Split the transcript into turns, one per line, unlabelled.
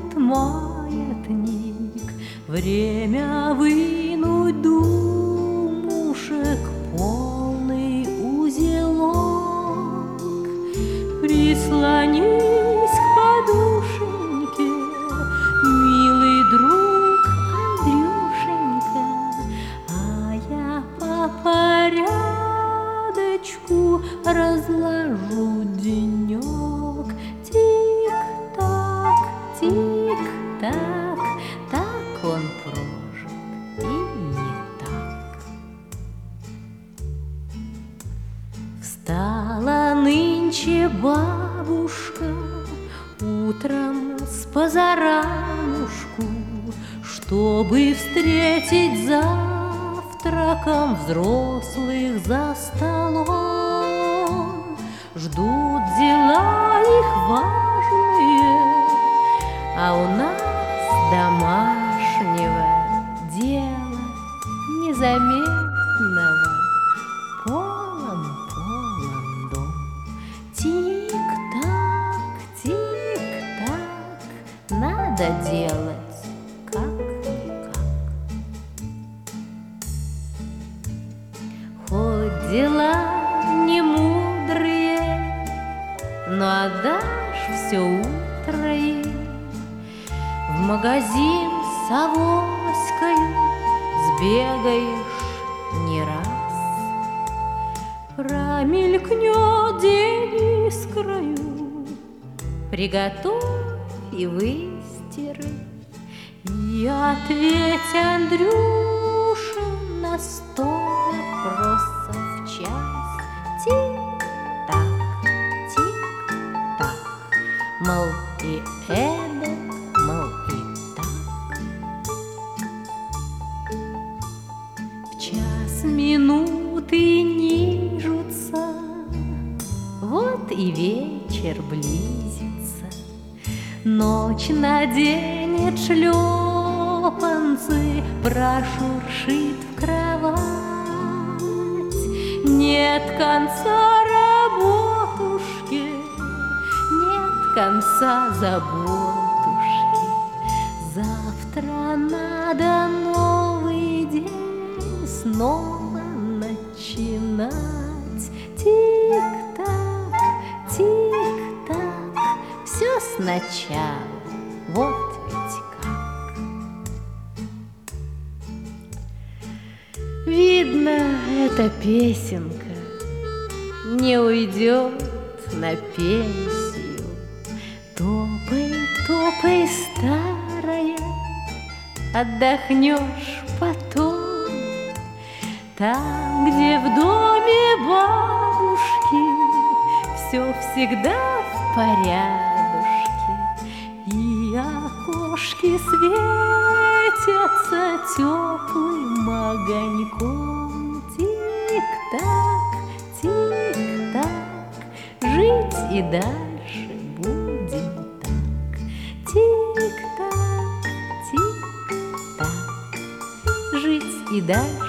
маятник, время вынуть думушек полный узелок. Прислонись к подушеньке, милый друг Андрюшенька, а я по порядочку разложу денек. Тик-так, тик-так, так он прожит и не так. Встала нынче бабушка утром с позаранушку, чтобы встретить завтраком взрослых за столом. Ждут дела их важные, а у нас домашнего дела незаметного полон дом. Тик-так, тик-так, надо делать как-никак. Хоть дела не мудрые, но отдашь все утро им. В магазин с авоською сбегаешь не раз. Промелькнет день искрою, приготовь и выстирай. И ответь, Андрюша, на 100 вопросов в час. Тик-так, тик-так, мол, и эдак, мол, и так. В час минуты нижутся, вот и вечер близится. Ночь наденет шлепанцы, прошуршит в кровать. Нет конца работушки, нет конца заботушки. Завтра надо новый день снова начинать. Тик-так, тик-так, все сначала, вот ведь как. Видно, эта песенка не уйдет на пенсию. Топай, топай, старая, отдохнешь потом. Там, где в доме бабушки все всегда в порядушке, и окошки светятся теплым огоньком. Тик-так, тик-так, жить и дальше будем так. Тик-так, тик-так, жить и дальше